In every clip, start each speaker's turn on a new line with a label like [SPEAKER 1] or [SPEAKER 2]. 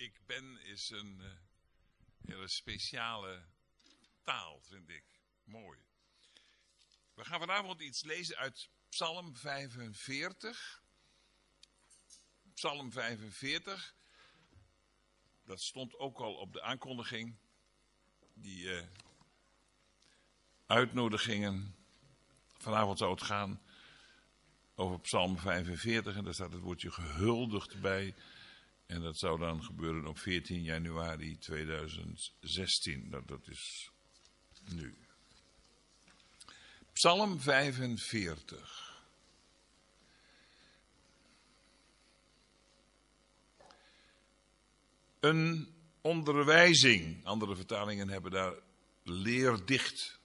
[SPEAKER 1] Ik ben is een hele speciale taal, vind ik. Mooi. We gaan vanavond iets lezen uit Psalm 45. Psalm 45. Dat stond ook al op de aankondiging. Die uitnodigingen. Vanavond zou het gaan over Psalm 45. En daar staat het woordje gehuldigd bij. En dat zou dan gebeuren op 14 januari 2016. Dat is nu. Psalm 45. Een onderwijzing. Andere vertalingen hebben daar leerdicht.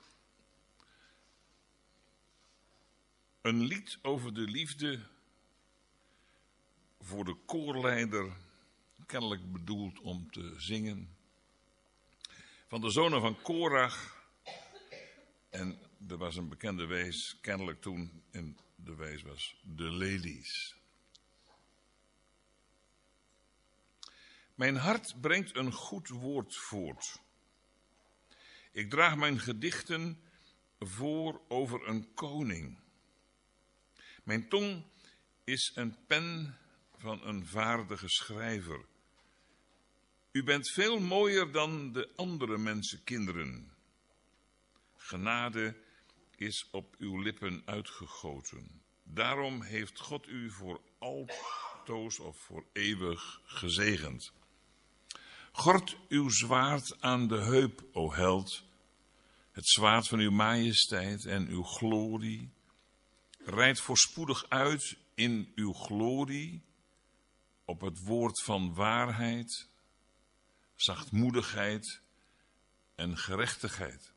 [SPEAKER 1] Een lied over de liefde voor de koorleider, kennelijk bedoeld om te zingen, van de zonen van Korach. En er was een bekende wees, kennelijk toen, en de wees was de lelies. Mijn hart brengt een goed woord voort. Ik draag mijn gedichten voor over een koning. Mijn tong is een pen van een vaardige schrijver. U bent veel mooier dan de andere mensenkinderen. Genade is op uw lippen uitgegoten. Daarom heeft God u voor altoos of voor eeuwig gezegend. Gord uw zwaard aan de heup, o held, het zwaard van uw majesteit en uw glorie. Rijd voorspoedig uit in uw glorie, op het woord van waarheid, zachtmoedigheid en gerechtigheid.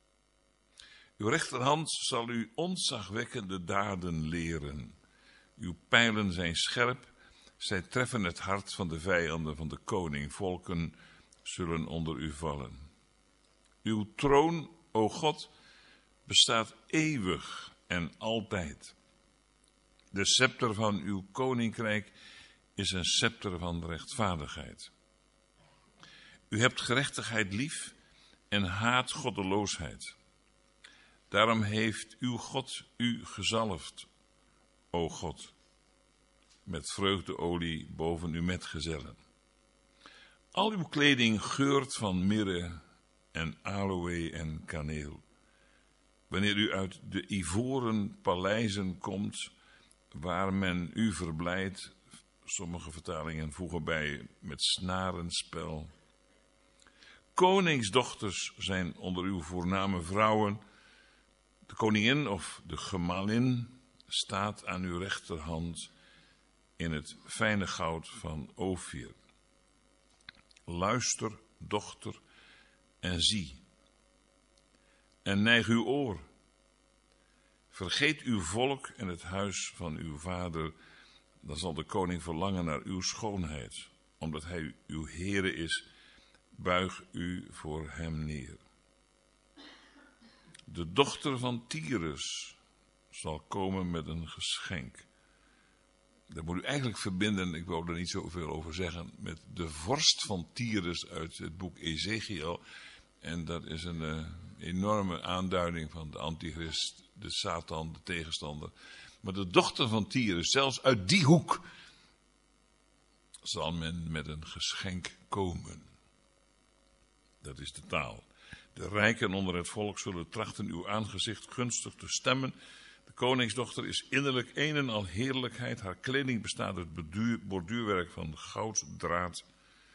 [SPEAKER 1] Uw rechterhand zal u ontzagwekkende daden leren. Uw pijlen zijn scherp, zij treffen het hart van de vijanden van de koning. Volken zullen onder u vallen. Uw troon, o God, bestaat eeuwig en altijd. De scepter van uw koninkrijk is een scepter van rechtvaardigheid. U hebt gerechtigheid lief en haat goddeloosheid. Daarom heeft uw God u gezalfd, o God, met vreugdeolie boven uw metgezellen. Al uw kleding geurt van mirre en aloë en kaneel. Wanneer u uit de ivoren paleizen komt, waar men u verblijdt, sommige vertalingen voegen bij met snarenspel. Koningsdochters zijn onder uw voorname vrouwen. De koningin of de gemalin staat aan uw rechterhand in het fijne goud van Ofir. Luister, dochter, en zie. En neig uw oor. Vergeet uw volk en het huis van uw vader. Dan zal de koning verlangen naar uw schoonheid. Omdat hij uw Heere is, buig u voor hem neer. De dochter van Tyrus zal komen met een geschenk. Dat moet u eigenlijk verbinden, ik wou er niet zoveel over zeggen, met de vorst van Tyrus uit het boek Ezekiel. En dat is een enorme aanduiding van de antichrist, de Satan, de tegenstander. Maar de dochter van Tyrus, zelfs uit die hoek, zal men met een geschenk komen. Dat is de taal. De rijken onder het volk zullen trachten uw aangezicht gunstig te stemmen. De koningsdochter is innerlijk een en al heerlijkheid. Haar kleding bestaat uit borduurwerk van gouddraad.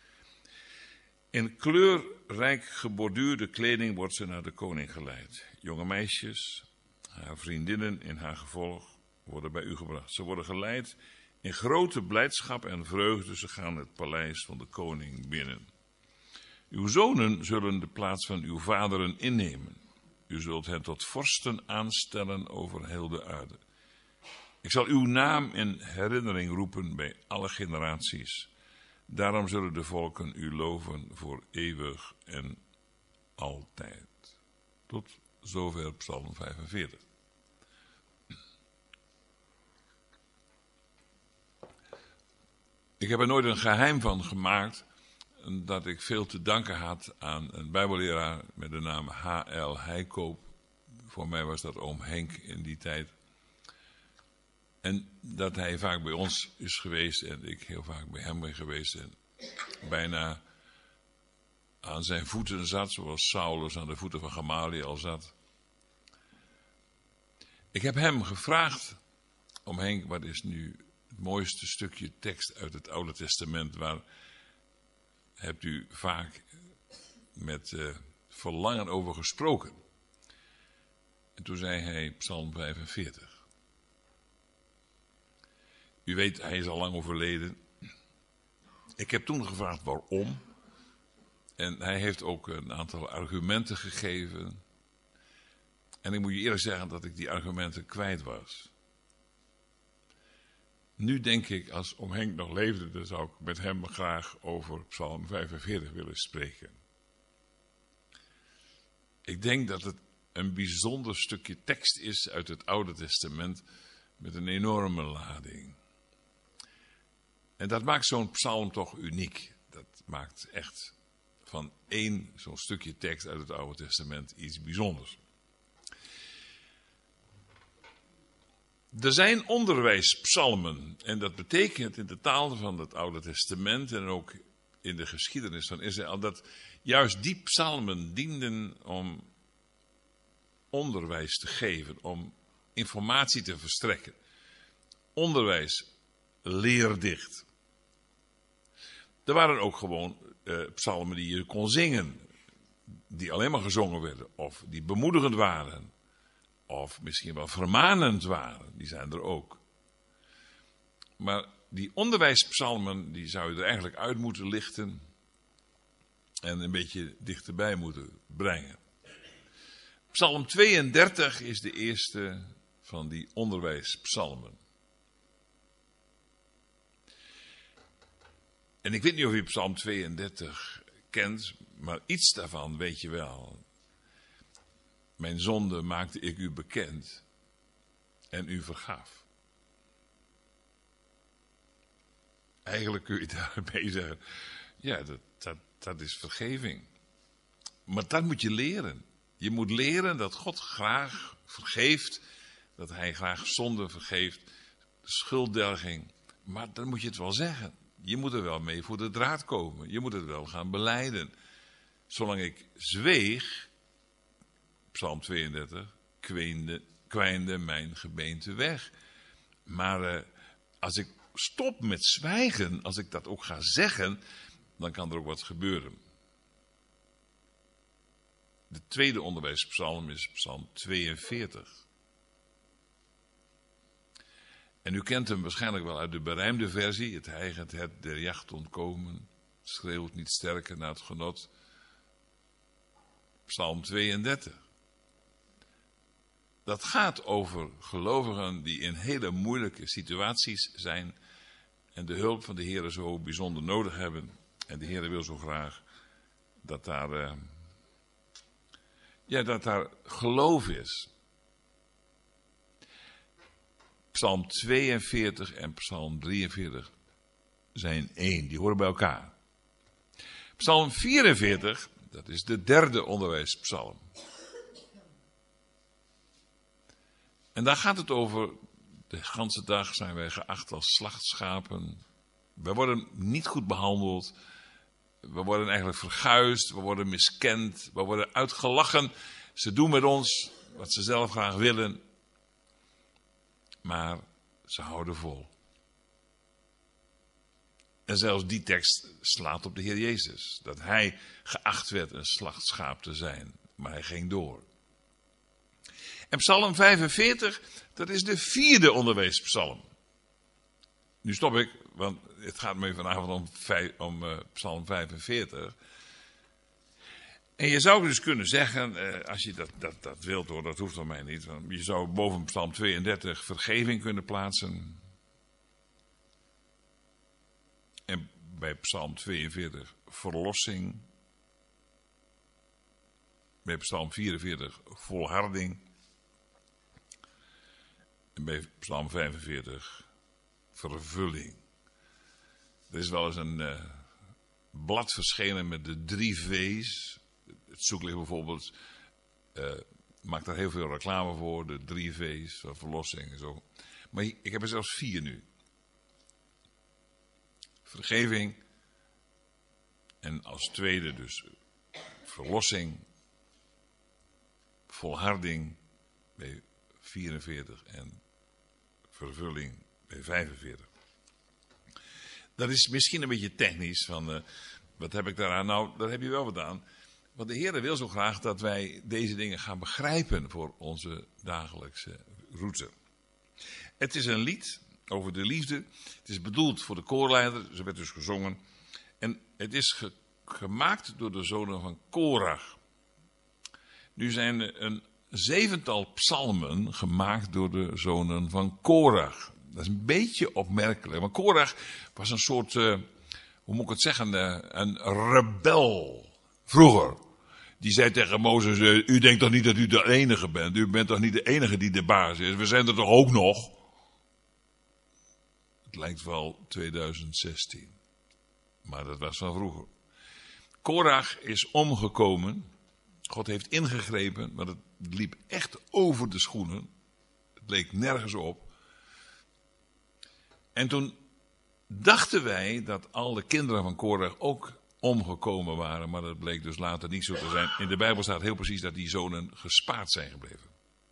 [SPEAKER 1] In kleurrijk geborduurde kleding wordt ze naar de koning geleid. Jonge meisjes, haar vriendinnen in haar gevolg, worden bij u gebracht. Ze worden geleid in grote blijdschap en vreugde. Ze gaan het paleis van de koning binnen. Uw zonen zullen de plaats van uw vaderen innemen. U zult hen tot vorsten aanstellen over heel de aarde. Ik zal uw naam in herinnering roepen bij alle generaties. Daarom zullen de volken u loven voor eeuwig en altijd. Tot zover Psalm 45. Ik heb er nooit een geheim van gemaakt dat ik veel te danken had aan een bijbelleraar met de naam H.L. Heikoop. Voor mij was dat oom Henk in die tijd. En dat hij vaak bij ons is geweest en ik heel vaak bij hem ben geweest. En bijna aan zijn voeten zat, zoals Saulus aan de voeten van Gamaliel zat. Ik heb hem gevraagd, oom Henk, wat is nu het mooiste stukje tekst uit het Oude Testament? Waar hebt u vaak met verlangen over gesproken? En toen zei hij Psalm 45. U weet, hij is al lang overleden. Ik heb toen gevraagd waarom. En hij heeft ook een aantal argumenten gegeven. En ik moet je eerlijk zeggen dat ik die argumenten kwijt was. Nu denk ik, als oom Henk nog leefde, dan zou ik met hem graag over Psalm 45 willen spreken. Ik denk dat het een bijzonder stukje tekst is uit het Oude Testament met een enorme lading. En dat maakt zo'n psalm toch uniek. Dat maakt echt van zo'n stukje tekst uit het Oude Testament iets bijzonders. Er zijn onderwijspsalmen en dat betekent in de taal van het Oude Testament en ook in de geschiedenis van Israël dat juist die psalmen dienden om onderwijs te geven, om informatie te verstrekken. Onderwijs, leerdicht. Er waren ook gewoon psalmen die je kon zingen, die alleen maar gezongen werden, of die bemoedigend waren, of misschien wel vermanend waren, die zijn er ook. Maar die onderwijspsalmen, die zou je er eigenlijk uit moeten lichten en een beetje dichterbij moeten brengen. Psalm 32 is de eerste van die onderwijspsalmen. En ik weet niet of u Psalm 32 kent, maar iets daarvan weet je wel. Mijn zonde maakte ik u bekend en u vergaf. Eigenlijk kun je daarmee zeggen, ja, dat is vergeving. Maar dat moet je leren. Je moet leren dat God graag vergeeft, dat hij graag zonde vergeeft, de schulddelging. Maar dan moet je het wel zeggen. Je moet er wel mee voor de draad komen. Je moet het wel gaan belijden. Zolang ik zweeg, Psalm 32, kwijnde mijn gebeente weg. Maar als ik stop met zwijgen, als ik dat ook ga zeggen, dan kan er ook wat gebeuren. De tweede onderwijspsalm is Psalm 42. En u kent hem waarschijnlijk wel uit de berijmde versie. Het hijgend het der jacht ontkomen, schreeuwt niet sterker naar het genot. Psalm 32. Dat gaat over gelovigen die in hele moeilijke situaties zijn en de hulp van de Heer zo bijzonder nodig hebben. En de Heer wil zo graag dat daar geloof is. Psalm 42 en Psalm 43 zijn één, die horen bij elkaar. Psalm 44, dat is de derde onderwijspsalm. En daar gaat het over, de ganse dag zijn wij geacht als slachtschapen. Wij worden niet goed behandeld. We worden eigenlijk verguisd, we worden miskend, we worden uitgelachen. Ze doen met ons wat ze zelf graag willen. Maar ze houden vol. En zelfs die tekst slaat op de Heer Jezus. Dat hij geacht werd een slachtschaap te zijn. Maar hij ging door. En Psalm 45, dat is de vierde onderwijspsalm. Nu stop ik, want het gaat me vanavond om Psalm 45. En je zou dus kunnen zeggen, als je dat wilt hoor, dat hoeft van mij niet. Want je zou boven Psalm 32 vergeving kunnen plaatsen. En bij Psalm 42 verlossing. Bij Psalm 44 volharding. En bij Psalm 45 vervulling. Er is wel eens een blad verschenen met de 3 V's. Het zoeklicht bijvoorbeeld maakt daar heel veel reclame voor. De 3 V's van verlossing en zo. Maar ik heb er zelfs 4 nu. Vergeving. En als tweede dus verlossing. Volharding bij 44 en vervulling bij 45. Dat is misschien een beetje technisch, van wat heb ik daaraan? Nou, daar heb je wel wat aan. Want de Heer wil zo graag dat wij deze dingen gaan begrijpen voor onze dagelijkse route. Het is een lied over de liefde. Het is bedoeld voor de koorleider, ze werd dus gezongen. En het is gemaakt door de zonen van Korach. Nu zijn er een 7-tal psalmen gemaakt door de zonen van Korach. Dat is een beetje opmerkelijk. Maar Korach was een soort, hoe moet ik het zeggen, een rebel vroeger. Die zei tegen Mozes, u denkt toch niet dat u de enige bent? U bent toch niet de enige die de baas is? We zijn er toch ook nog? Het lijkt wel 2016. Maar dat was van vroeger. Korach is omgekomen. God heeft ingegrepen, maar het liep echt over de schoenen. Het leek nergens op. En toen dachten wij dat al de kinderen van Korach ook omgekomen waren. Maar dat bleek dus later niet zo te zijn. In de Bijbel staat heel precies dat die zonen gespaard zijn gebleven.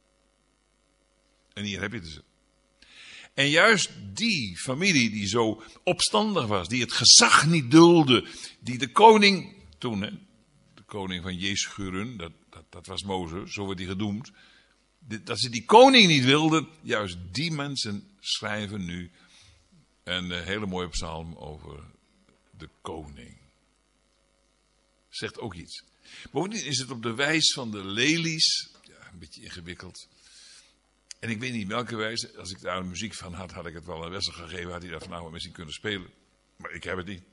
[SPEAKER 1] En hier heb je het dus. En juist die familie die zo opstandig was, die het gezag niet duldde, die de koning toen, de koning van Jeshurun, dat was Mozes, zo werd hij genoemd, dat ze die koning niet wilden, juist die mensen schrijven nu een hele mooie psalm over de koning. Zegt ook iets. Bovendien is het op de wijs van de lelies, ja, een beetje ingewikkeld. En ik weet niet welke wijze, als ik daar muziek van had, had ik het wel een Wessel gegeven, had hij dat vanavond misschien kunnen spelen. Maar ik heb het niet.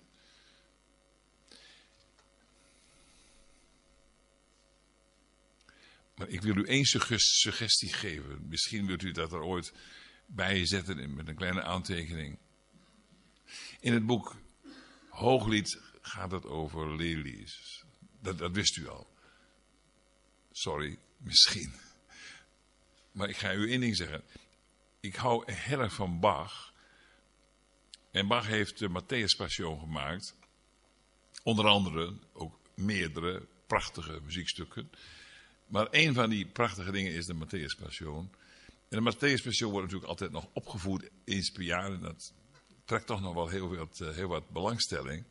[SPEAKER 1] Maar ik wil u één suggestie geven. Misschien wilt u dat er ooit bij zetten met een kleine aantekening. In het boek Hooglied gaat het over lelies. Dat wist u al. Sorry, misschien. Maar ik ga u één ding zeggen. Ik hou heel erg van Bach. En Bach heeft de Matthäus Passion gemaakt. Onder andere ook meerdere prachtige muziekstukken. Maar een van die prachtige dingen is de Matthäus Passion. En de Matthäus Passion wordt natuurlijk altijd nog opgevoerd eens per jaar. En dat trekt toch nog wel heel wat belangstelling.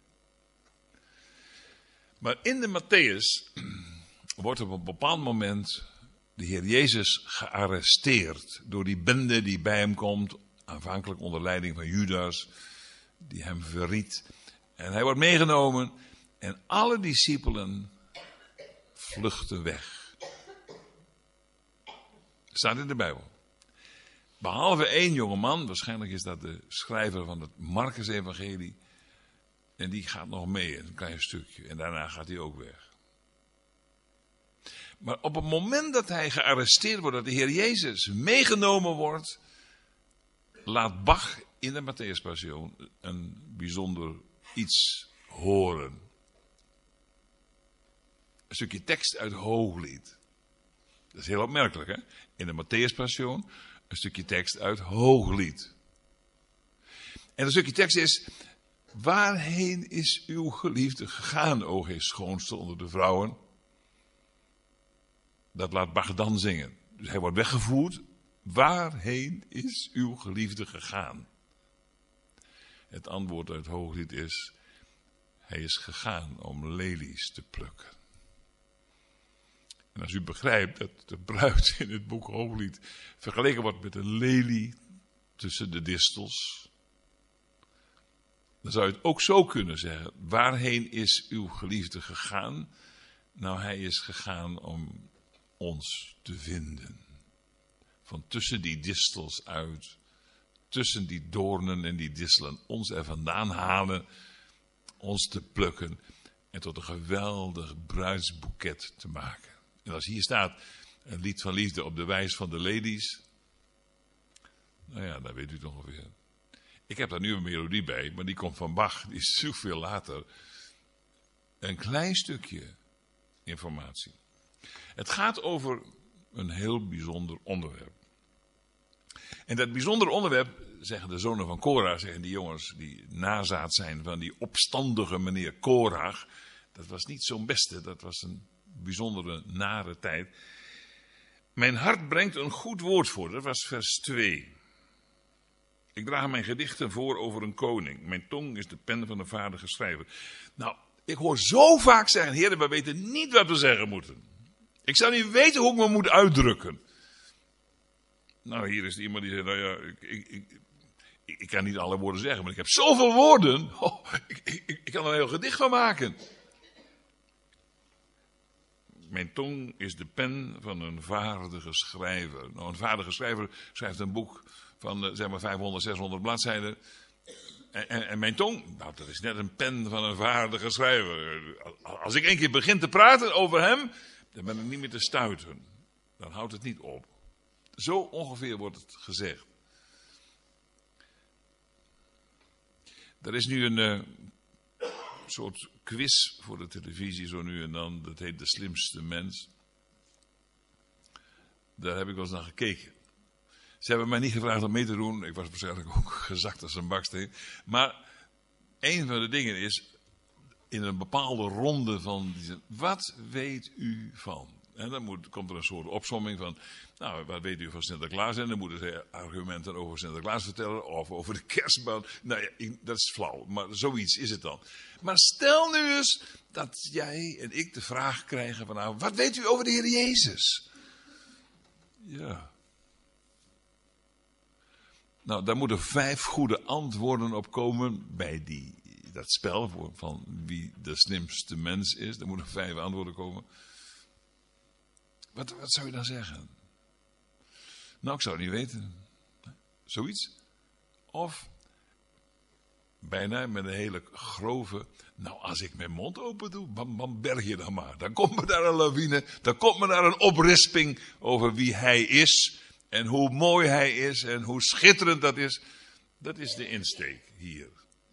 [SPEAKER 1] Maar in de Matthäus wordt op een bepaald moment de Heer Jezus gearresteerd door die bende die bij hem komt. Aanvankelijk onder leiding van Judas, die hem verriet. En hij wordt meegenomen en alle discipelen vluchten weg. Staat in de Bijbel. Behalve één jongeman, waarschijnlijk is dat de schrijver van het Markus-evangelie. En die gaat nog mee, een klein stukje. En daarna gaat hij ook weg. Maar op het moment dat hij gearresteerd wordt, dat de Heer Jezus meegenomen wordt, laat Bach in de Matthäus Passion een bijzonder iets horen. Een stukje tekst uit Hooglied. Dat is heel opmerkelijk, hè? In de Matthäus Passion een stukje tekst uit Hooglied. En dat stukje tekst is: waarheen is uw geliefde gegaan, o gij schoonste onder de vrouwen? Dat laat Bach dan zingen. Dus hij wordt weggevoerd. Waarheen is uw geliefde gegaan? Het antwoord uit Hooglied is: hij is gegaan om lelies te plukken. En als u begrijpt dat de bruid in het boek Hooglied vergeleken wordt met een lelie tussen de distels, dan zou je het ook zo kunnen zeggen: waarheen is uw geliefde gegaan? Nou, hij is gegaan om ons te vinden. Van tussen die distels uit, tussen die doornen en die distelen, ons er vandaan halen, ons te plukken en tot een geweldig bruidsboeket te maken. En als hier staat een lied van liefde op de wijs van de ladies, nou ja, dan weet u het ongeveer. Ik heb daar nu een melodie bij, maar die komt van Bach, die is zoveel later. een klein stukje informatie. Het gaat over een heel bijzonder onderwerp. En dat bijzondere onderwerp, zeggen de zonen van Korach, zeggen die jongens die nazaat zijn van die opstandige meneer Korach. Dat was niet zo'n beste, dat was een bijzondere nare tijd. Mijn hart brengt een goed woord voor, dat was vers 2. Ik draag mijn gedichten voor over een koning. Mijn tong is de pen van een vaardige schrijver. Nou, ik hoor zo vaak zeggen, heren, we weten niet wat we zeggen moeten. Ik zou niet weten hoe ik me moet uitdrukken. Nou, hier is iemand die zegt, nou ja, ik kan niet alle woorden zeggen, maar ik heb zoveel woorden. Ik kan er een heel gedicht van maken. Mijn tong is de pen van een vaardige schrijver. Nou, een vaardige schrijver schrijft een boek van zeg maar 500, 600 bladzijden. En mijn tong, nou, dat is net een pen van een vaardige schrijver. Als ik een keer begin te praten over hem, dan ben ik niet meer te stuiten. Dan houdt het niet op. Zo ongeveer wordt het gezegd. Er is nu een soort quiz voor de televisie, zo nu en dan. Dat heet De Slimste Mens. Daar heb ik wel eens naar gekeken. Ze hebben mij niet gevraagd om mee te doen. Ik was waarschijnlijk ook gezakt als een baksteen. Maar een van de dingen is, in een bepaalde ronde van, wat weet u van? En dan komt er een soort opsomming van, nou, wat weet u van Sinterklaas? En dan moeten ze argumenten over Sinterklaas vertellen, of over de kerstboom. Nou ja, dat is flauw, maar zoiets is het dan. Maar stel nu eens dat jij en ik de vraag krijgen van, nou, wat weet u over de Heer Jezus? Ja. Nou, daar moeten 5 goede antwoorden op komen bij dat spel van wie de slimste mens is. Daar moeten 5 antwoorden komen. Wat zou je dan zeggen? Nou, ik zou het niet weten. Zoiets. Of bijna met een hele grove, nou, als ik mijn mond open doe, bam, berg je dan maar. Dan komt me daar een lawine, dan komt me daar een oprisping over wie hij is. En hoe mooi hij is en hoe schitterend dat is. Dat is de insteek hier.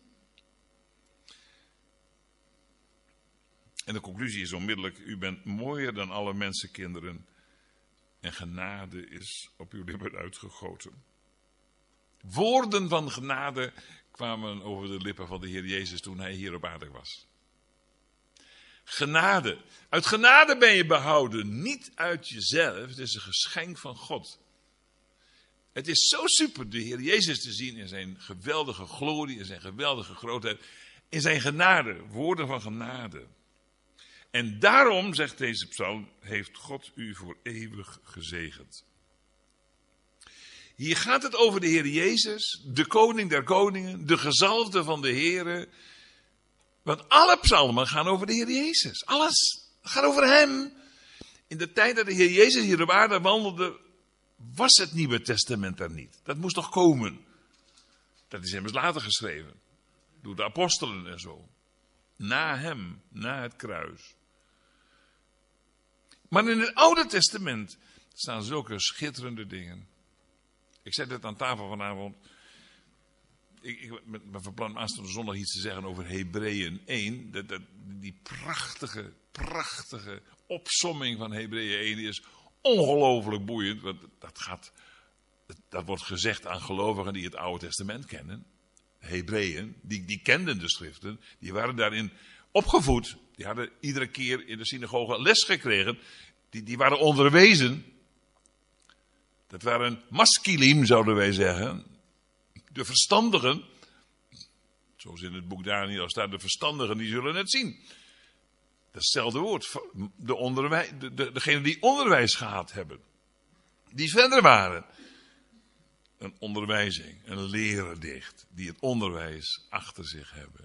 [SPEAKER 1] En de conclusie is onmiddellijk, u bent mooier dan alle mensenkinderen. En genade is op uw lippen uitgegoten. Woorden van genade kwamen over de lippen van de Heer Jezus toen hij hier op aarde was. Genade. Uit genade ben je behouden, niet uit jezelf. Het is een geschenk van God. Het is zo super de Heer Jezus te zien in zijn geweldige glorie, in zijn geweldige grootheid, in zijn genade, woorden van genade. En daarom, zegt deze psalm, heeft God u voor eeuwig gezegend. Hier gaat het over de Heer Jezus, de koning der koningen, de gezalfde van de Here. Want alle psalmen gaan over de Heer Jezus. Alles gaat over hem. In de tijd dat de Heer Jezus hier op aarde wandelde, was het Nieuwe Testament er niet. Dat moest nog komen. Dat is immers later geschreven. Door de apostelen en zo. Na hem, na het kruis. Maar in het Oude Testament staan zulke schitterende dingen. Ik zet het aan tafel vanavond. Ik ben van plan aanstaande zondag iets te zeggen over Hebreeën 1. Die prachtige opsomming van Hebreeën 1 is ongelooflijk boeiend. Want dat wordt gezegd aan gelovigen die het Oude Testament kennen. Hebreeën, die kenden de schriften. Die waren daarin opgevoed. Die hadden iedere keer in de synagoge les gekregen. Die waren onderwezen. Dat waren maskilim, zouden wij zeggen. De verstandigen. Zoals in het boek Daniel staat, de verstandigen die zullen het zien. Dat is hetzelfde woord. Degenen die onderwijs gehad hebben. Die verder waren. Een onderwijzing, een leerdicht. Die het onderwijs achter zich hebben.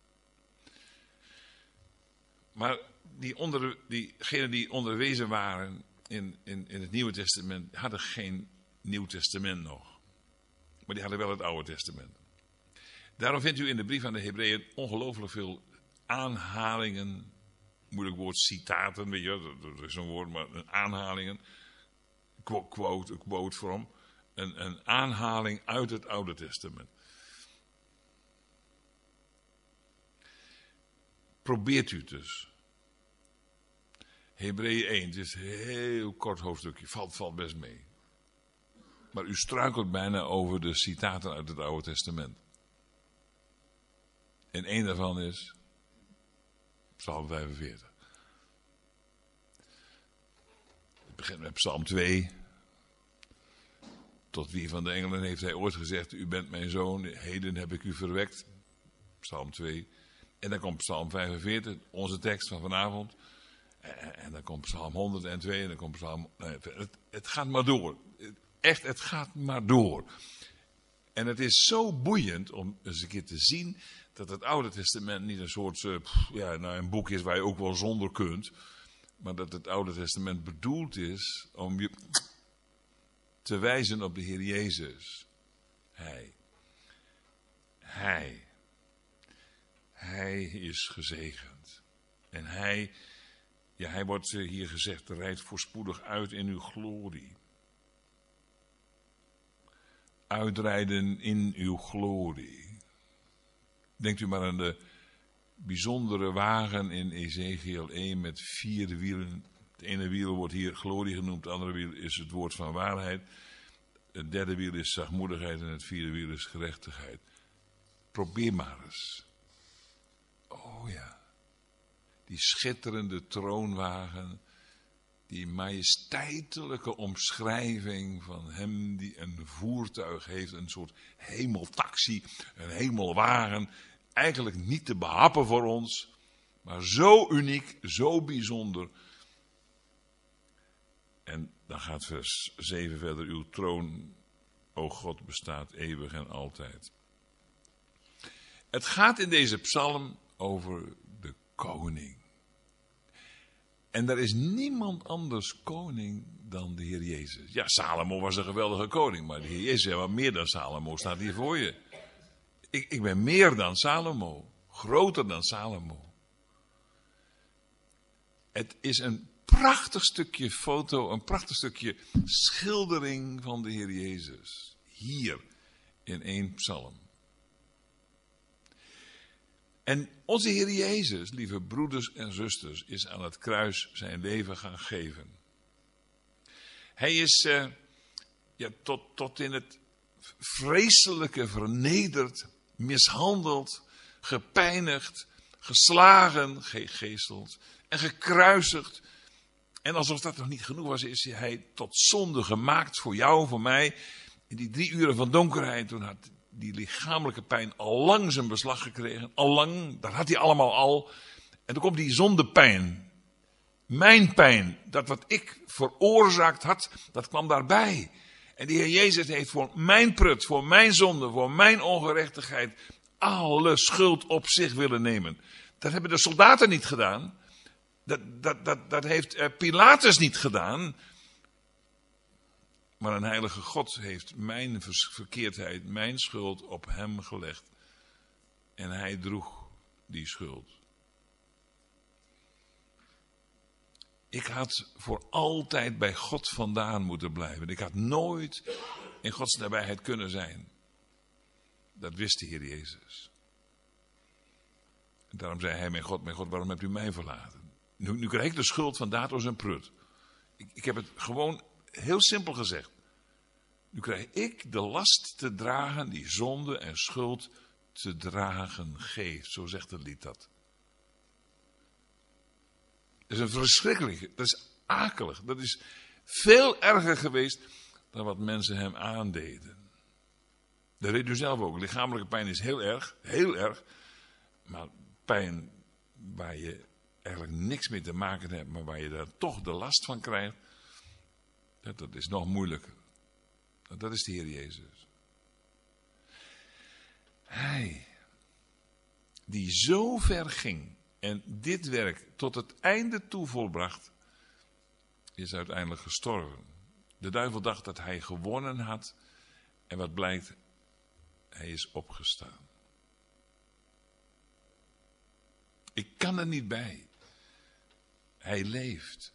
[SPEAKER 1] Maar diegenen die onderwezen waren in het Nieuwe Testament, hadden geen Nieuw Testament nog. Maar die hadden wel het Oude Testament. Daarom vindt u in de brief aan de Hebreeën ongelooflijk veel aanhalingen. Moeilijk woord, citaten, weet je, dat is een woord, maar aanhalingen. Quote from. Een aanhaling uit het Oude Testament. probeert u het dus. Hebreeën 1, het is een heel kort hoofdstukje, valt best mee. Maar u struikelt bijna over de citaten uit het Oude Testament. En één daarvan is Psalm 45. Het begint met Psalm 2. Tot wie van de engelen heeft hij ooit gezegd, u bent mijn zoon, heden heb ik u verwekt. Psalm 2. En dan komt Psalm 45, onze tekst van vanavond. En dan komt Psalm 102 en dan komt Psalm... Het gaat maar door. Echt, het gaat maar door. En het is zo boeiend om eens een keer te zien dat het Oude Testament niet een soort, een boek is waar je ook wel zonder kunt. Maar dat het Oude Testament bedoeld is om je te wijzen op de Heer Jezus. Hij is gezegend. En hij wordt hier gezegd, rijdt voorspoedig uit in uw glorie. Uitrijden in uw glorie. Denkt u maar aan de bijzondere wagen in Ezekiel 1 met 4 wielen. Het ene wiel wordt hier glorie genoemd, het andere wiel is het woord van waarheid. Het derde wiel is zachtmoedigheid en het vierde wiel is gerechtigheid. Probeer maar eens. Oh ja. Die schitterende troonwagen. Die majesteitelijke omschrijving van hem die een voertuig heeft. Een soort hemeltaxi. Een hemelwagen. Eigenlijk niet te behappen voor ons. Maar zo uniek, zo bijzonder. En dan gaat vers 7 verder. Uw troon, o God, bestaat eeuwig en altijd. Het gaat in deze psalm over de koning. En er is niemand anders koning dan de Heer Jezus. Ja, Salomo was een geweldige koning, maar de Heer Jezus, ja, maar meer dan Salomo staat hier voor je. Ik ben meer dan Salomo, groter dan Salomo. Het is een prachtig stukje foto, een prachtig stukje schildering van de Heer Jezus. Hier in 1 psalm. En onze Heer Jezus, lieve broeders en zusters, is aan het kruis zijn leven gaan geven. Hij is tot in het vreselijke vernederd, mishandeld, gepijnigd, geslagen, gegeeseld en gekruisigd. En alsof dat nog niet genoeg was, is hij tot zonde gemaakt voor jou, voor mij. In die 3 uren van donkerheid, toen had die lichamelijke pijn al lang zijn beslag gekregen. Al lang, dat had hij allemaal al. En dan komt die zondepijn. Mijn pijn, dat wat ik veroorzaakt had, dat kwam daarbij. En de Heer Jezus heeft voor mijn prut, voor mijn zonde, voor mijn ongerechtigheid, alle schuld op zich willen nemen. Dat hebben de soldaten niet gedaan. Dat heeft Pilatus niet gedaan. Maar een heilige God heeft mijn verkeerdheid, mijn schuld op hem gelegd. En hij droeg die schuld. Ik had voor altijd bij God vandaan moeten blijven. Ik had nooit in Gods nabijheid kunnen zijn. Dat wist de Heer Jezus. En daarom zei hij, mijn God, waarom hebt u mij verlaten? Nu krijg ik de schuld van Datos en Prut. Ik heb het gewoon heel simpel gezegd. Nu krijg ik de last te dragen die zonde en schuld te dragen geeft. Zo zegt het lied dat. Dat is een verschrikkelijke, dat is akelig. Dat is veel erger geweest dan wat mensen hem aandeden. Dat weet u zelf ook. Lichamelijke pijn is heel erg. Maar pijn waar je eigenlijk niks mee te maken hebt, maar waar je daar toch de last van krijgt, dat is nog moeilijker. Dat is de Heer Jezus. Hij, die zo ver ging en dit werk tot het einde toe volbracht, is uiteindelijk gestorven. De duivel dacht dat hij gewonnen had en wat blijkt, hij is opgestaan. Ik kan er niet bij. Hij leeft.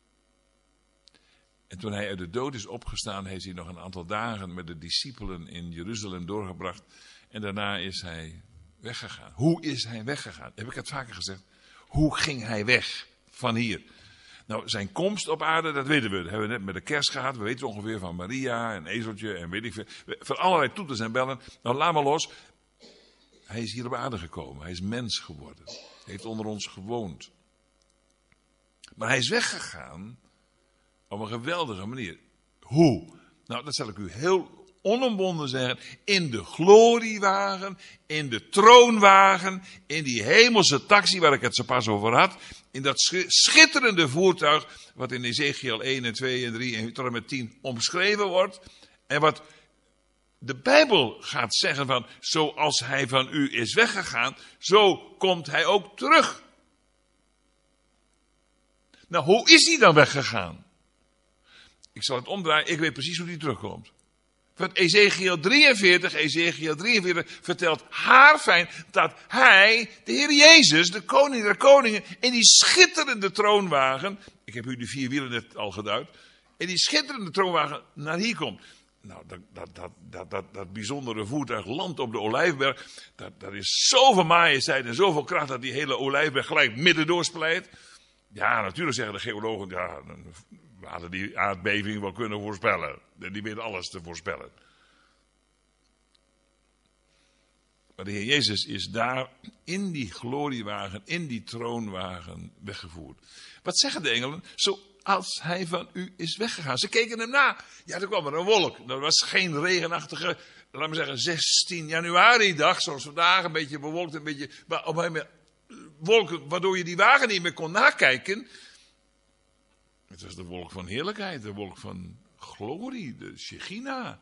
[SPEAKER 1] En toen hij uit de dood is opgestaan, heeft hij nog een aantal dagen met de discipelen in Jeruzalem doorgebracht. En daarna is hij weggegaan. Hoe is hij weggegaan? Heb ik het vaker gezegd? Hoe ging hij weg van hier? Nou, zijn komst op aarde, dat weten we. Dat hebben we net met de kerst gehad. We weten ongeveer van Maria en ezeltje en weet ik veel. Van allerlei toeters en bellen. Nou, laat maar los. Hij is hier op aarde gekomen. Hij is mens geworden. Hij heeft onder ons gewoond. Maar hij is weggegaan op een geweldige manier. Hoe? Nou, dat zal ik u heel onomwonden zeggen. In de gloriewagen, in de troonwagen, in die hemelse taxi waar ik het zo pas over had. In dat schitterende voertuig wat in Ezekiel 1 en 2 en 3 en tot en met 10 omschreven wordt. En wat de Bijbel gaat zeggen van, zoals hij van u is weggegaan, zo komt hij ook terug. Nou, hoe is hij dan weggegaan? Ik zal het omdraaien, ik weet precies hoe hij terugkomt. Want Ezekiel 43 vertelt haarfijn dat hij, de Heer Jezus, de koning der koningen, in die schitterende troonwagen, ik heb u de 4 wielen net al geduid, in die schitterende troonwagen naar hier komt. Nou, dat bijzondere voertuig landt op de Olijfberg, dat is zoveel majesteit en zoveel kracht dat die hele Olijfberg gelijk midden doorsplijt. Ja, natuurlijk zeggen de geologen, ja, we hadden die aardbeving wel kunnen voorspellen. Die weten alles te voorspellen. Maar de Heer Jezus is daar in die gloriewagen, in die troonwagen weggevoerd. Wat zeggen de engelen? Zoals hij van u is weggegaan. Ze keken hem na. Ja, er kwam er een wolk. Dat was geen regenachtige, laten we zeggen, 16 januari dag. Zoals vandaag, een beetje bewolkt, een beetje, maar op een wolken waardoor je die wagen niet meer kon nakijken. Het was de wolk van heerlijkheid, de wolk van glorie, de Shechina.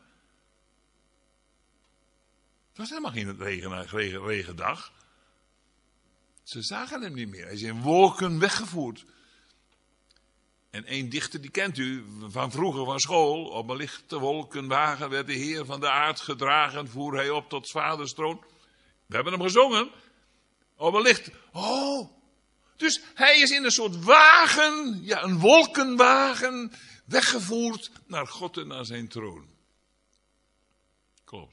[SPEAKER 1] Het was helemaal geen regendag. Ze zagen hem niet meer. Hij is in wolken weggevoerd. En één dichter, die kent u van vroeger van school. Op een lichte wolkenwagen werd de Heer van de aard gedragen, voer hij op tot 's vaders troon. We hebben hem gezongen. Op een licht. Oh, dus hij is in een soort wagen, ja, een wolkenwagen, weggevoerd naar God en naar zijn troon. Klopt.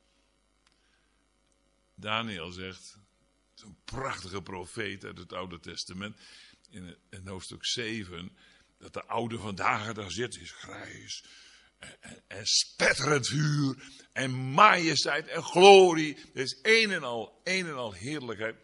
[SPEAKER 1] Daniel zegt, zo'n prachtige profeet uit het Oude Testament, in hoofdstuk 7, dat de oude vandaag daar zit, is grijs en spetterend vuur en majesteit en glorie. Er is een en al heerlijkheid.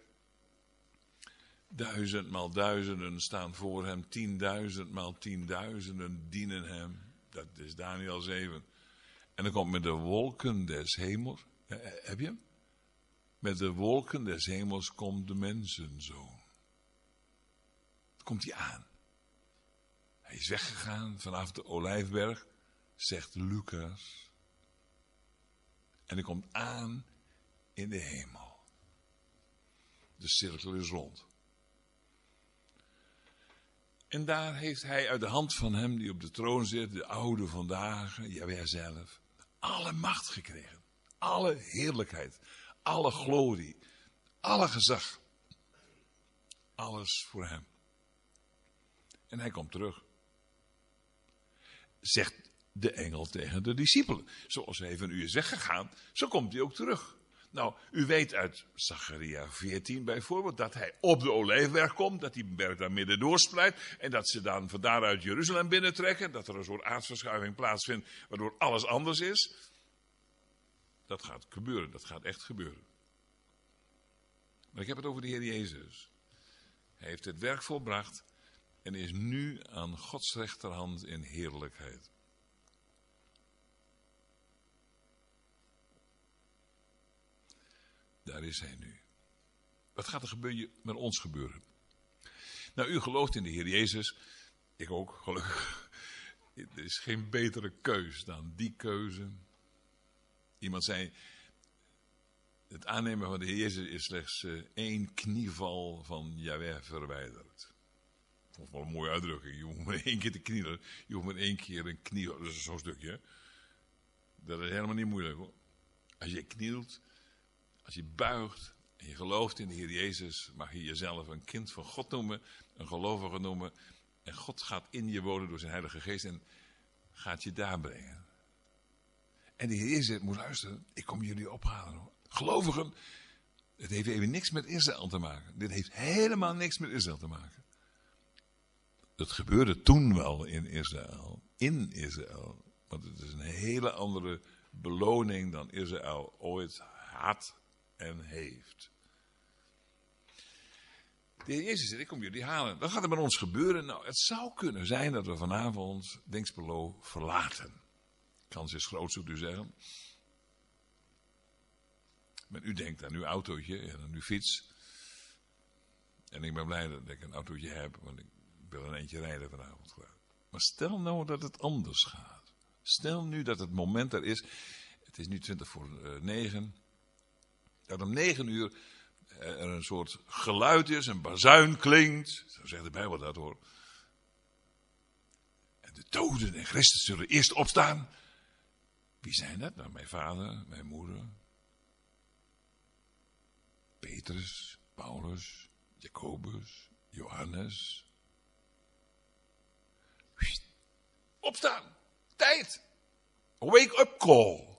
[SPEAKER 1] 1000 maal duizenden staan voor hem, 10.000 maal 10.000 dienen hem. Dat is Daniel 7. En dan komt met de wolken des hemels. Heb je hem? Met de wolken des hemels komt de mensenzoon. Dan komt hij aan. Hij is weggegaan vanaf de Olijfberg, zegt Lucas. En hij komt aan in de hemel. De cirkel is rond. En daar heeft hij uit de hand van hem die op de troon zit, de oude vandaag, Jahweh zelf, alle macht gekregen. Alle heerlijkheid, alle glorie, alle gezag. Alles voor hem. En hij komt terug. Zegt de engel tegen de discipelen. Zoals hij van u is weggegaan, zo komt hij ook terug. Nou, u weet uit Zacharia 14 bijvoorbeeld dat hij op de Olijfberg komt, dat die berg daar midden doorsplijt en dat ze dan van daaruit Jeruzalem binnentrekken, dat er een soort aardverschuiving plaatsvindt waardoor alles anders is. Dat gaat gebeuren, dat gaat echt gebeuren. Maar ik heb het over de Heer Jezus. Hij heeft het werk volbracht en is nu aan Gods rechterhand in heerlijkheid. Daar is hij nu. Wat gaat er met ons gebeuren? Nou, u gelooft in de Heer Jezus. Ik ook, gelukkig. Er is geen betere keus dan die keuze. Iemand zei, het aannemen van de Heer Jezus is slechts 1 knieval van Jahweh verwijderd. Ik vond het wel een mooie uitdrukking. Je hoeft maar 1 keer te knielen. Je hoeft maar 1 keer een knie. Dat is zo'n stukje. Dat is helemaal niet moeilijk hoor. Als je knielt, als je buigt en je gelooft in de Heer Jezus, mag je jezelf een kind van God noemen, een gelovige noemen. En God gaat in je wonen door zijn Heilige Geest en gaat je daar brengen. En de Heer Jezus moet luisteren, ik kom jullie ophalen. Gelovigen, Het heeft even niks met Israël te maken. Dit heeft helemaal niks met Israël te maken. Het gebeurde toen wel in Israël. Want het is een hele andere beloning dan Israël ooit had en heeft. De Heer Jezus zegt, ik kom jullie halen. Dan gaat het met ons gebeuren. Nou, het zou kunnen zijn dat we vanavond Dinxperlo verlaten. Kans is groot, zult u zeggen. Maar u denkt aan uw autootje en aan uw fiets. En ik ben blij dat ik een autootje heb, want ik wil een eentje rijden vanavond graag. Maar stel nou dat het anders gaat. Stel nu dat het moment er is. Het is nu 8:20. Dat om 9:00 er een soort geluid is, een bazuin klinkt. Zo zegt de Bijbel dat hoor. En de doden in Christus zullen eerst opstaan. Wie zijn dat? Nou, mijn vader, mijn moeder. Petrus, Paulus, Jacobus, Johannes. Opstaan! Tijd! Wake-up call!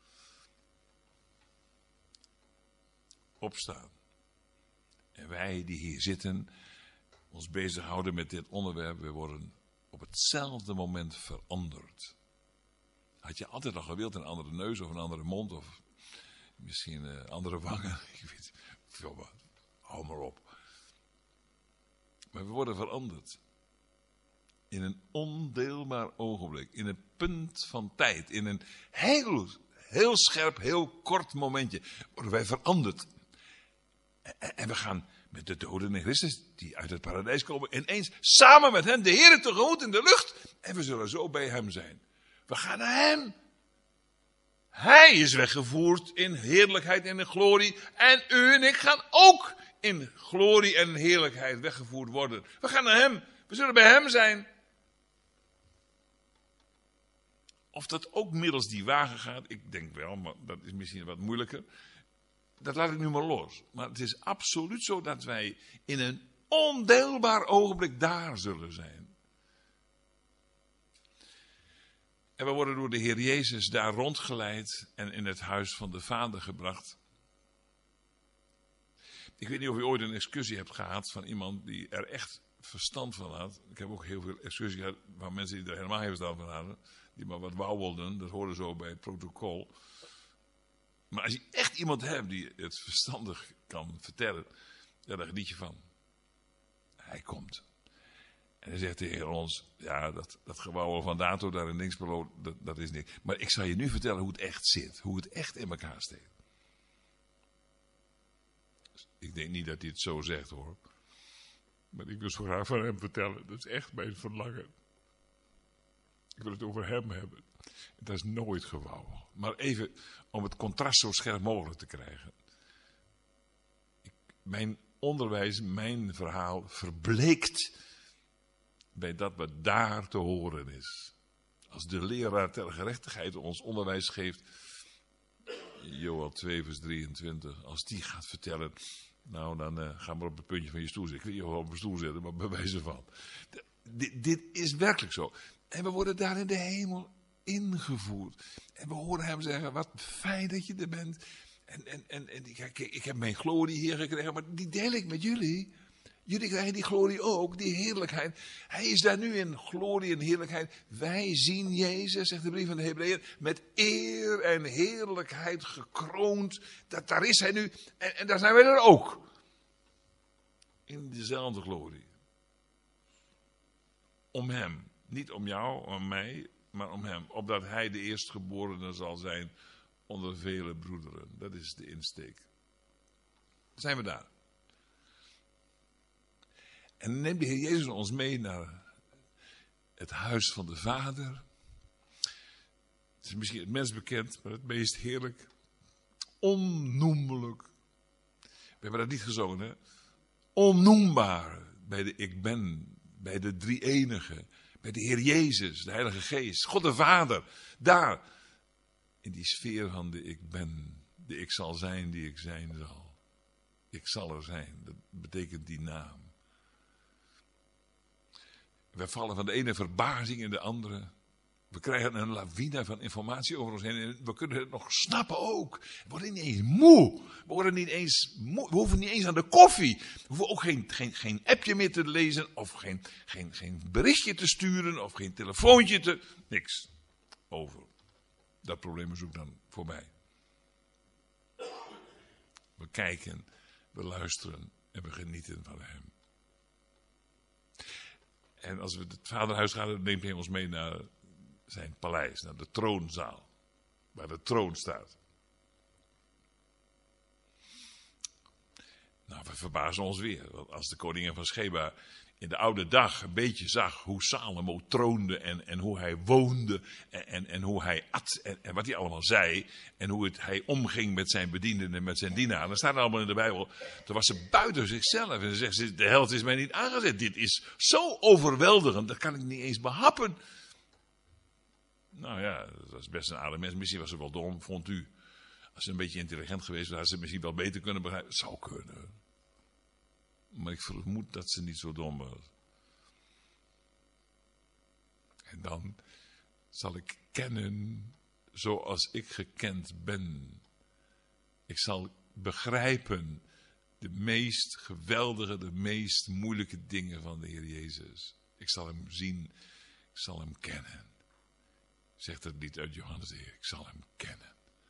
[SPEAKER 1] Opstaan. En wij die hier zitten, ons bezighouden met dit onderwerp, we worden op hetzelfde moment veranderd. Had je altijd al gewild een andere neus of een andere mond of misschien andere wangen? Ik weet veel wat. Hou maar op. Maar we worden veranderd. In een ondeelbaar ogenblik. In een punt van tijd. In een heel scherp, heel kort momentje. Worden wij veranderd. En we gaan met de doden in Christus, die uit het paradijs komen, ineens samen met hem de Heer tegemoet in de lucht. En we zullen zo bij hem zijn. We gaan naar hem. Hij is weggevoerd in heerlijkheid en in glorie. En u en ik gaan ook in glorie en heerlijkheid weggevoerd worden. We gaan naar hem. We zullen bij hem zijn. Of dat ook middels die wagen gaat, ik denk wel, maar dat is misschien wat moeilijker. Dat laat ik nu maar los. Maar het is absoluut zo dat wij in een ondeelbaar ogenblik daar zullen zijn. En we worden door de Heer Jezus daar rondgeleid en in het huis van de Vader gebracht. Ik weet niet of u ooit een excursie hebt gehad van iemand die er echt verstand van had. Ik heb ook heel veel excursies gehad van mensen die er helemaal geen verstand van hadden. Die maar wat wauwelden, dat hoorde zo bij het protocol. Maar als je echt iemand hebt die het verstandig kan vertellen, ja, daar geniet je van. Hij komt. En dan zegt de Heer ons, ja, dat gewauwel van Dato daar in Dinxperlo, dat is niks. Maar ik zal je nu vertellen hoe het echt zit, hoe het echt in elkaar steekt. Ik denk niet dat hij het zo zegt hoor. Maar ik wil zo graag van hem vertellen, dat is echt mijn verlangen. Ik wil het over hem hebben. Dat is nooit gewauwel. Maar even om het contrast zo scherp mogelijk te krijgen. Mijn onderwijs, mijn verhaal verbleekt bij dat wat daar te horen is. Als de leraar ter gerechtigheid ons onderwijs geeft, Joel 2 vers 23, als die gaat vertellen, nou dan ga maar op het puntje van je stoel zitten. Ik wil je wel op mijn stoel zetten, maar bij wijze van. Dit is werkelijk zo. En we worden daar in de hemel ingevoerd. En we horen hem zeggen, wat fijn dat je er bent. En kijk, ik heb mijn glorie hier gekregen, maar die deel ik met jullie. Jullie krijgen die glorie ook, die heerlijkheid. Hij is daar nu in glorie en heerlijkheid. Wij zien Jezus, zegt de brief van de Hebreeën, met eer en heerlijkheid gekroond. Daar is hij nu en daar zijn wij er ook. In dezelfde glorie. Om hem. Niet om jou, om mij, maar om hem. Opdat hij de eerstgeborene zal zijn onder vele broederen. Dat is de insteek. Zijn we daar. En dan neemt de Heer Jezus ons mee naar het huis van de Vader. Het is misschien het mens bekend, maar het meest heerlijk. Onnoemelijk. We hebben dat niet gezongen, hè? Onnoembaar. Bij de ik ben, bij de drie-enige. Bij de Heer Jezus, de Heilige Geest, God de Vader. Daar, in die sfeer van de ik ben, de ik zal zijn die ik zijn zal. Ik zal er zijn, dat betekent die naam. We vallen van de ene verbazing in de andere. We krijgen een lawine van informatie over ons heen. En we kunnen het nog snappen ook. We worden niet eens moe. We hoeven niet eens aan de koffie. We hoeven ook geen appje meer te lezen. Of geen berichtje te sturen. Of geen telefoontje te... Niks. Over. Dat probleem is ook dan voorbij. We kijken, we luisteren en we genieten van hem. En als we het vaderhuis gaan, dan neemt hij ons mee naar zijn paleis, naar de troonzaal, waar de troon staat. Nou, we verbazen ons weer. Want als de koningin van Sheba in de oude dag een beetje zag hoe Salomo troonde en hoe hij woonde en hoe hij at en wat hij allemaal zei en hoe hij omging met zijn bedienden en met zijn dienaren. Dat staat allemaal in de Bijbel. Toen was ze buiten zichzelf en ze zegt, de held is mij niet aangezet. Dit is zo overweldigend, dat kan ik niet eens behappen. Nou ja, dat is best een aardig mens. Misschien was ze wel dom, vond u. Als ze een beetje intelligent geweest was, had ze misschien wel beter kunnen begrijpen. Het zou kunnen. Maar ik vermoed dat ze niet zo dom was. En dan zal ik kennen zoals ik gekend ben. Ik zal begrijpen de meest geweldige, de meest moeilijke dingen van de Heer Jezus. Ik zal hem zien, ik zal hem kennen. Zegt het lied uit Johannes de Heer, ik zal hem kennen.